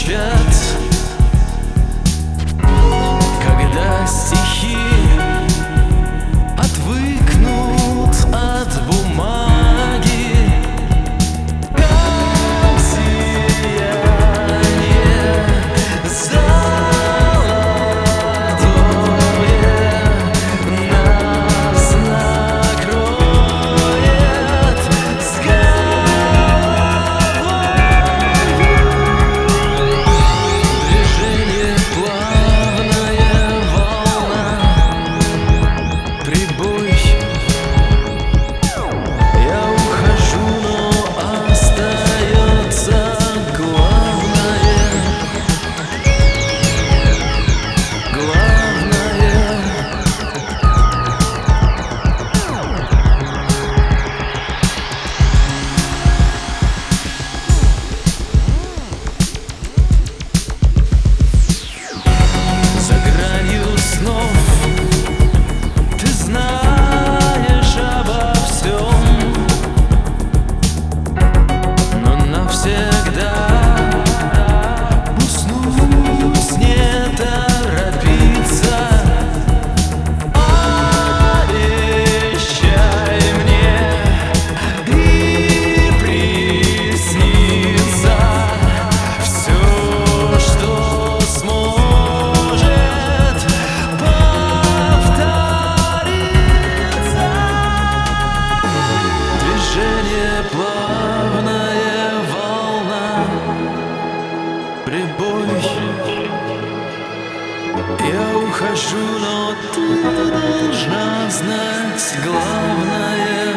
звучат, когда стихи отвыкнут от бумаги, как сияние золотое нас накроет с головой. Движение плавная волна, прибой. Я ухожу, но остается главное. За гранью снов ты знаешь обо всем, но навсегда уснуть не торопиться. Обещай мне и приснится все, что сможет повториться. Движение плавная волна, прибой. Я ухожу, но ты должна знать главное.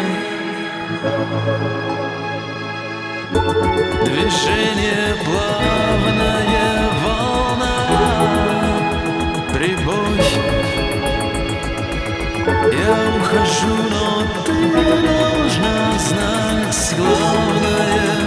Движение плавная волна, прибой. Я ухожу, но ты должна знать главное.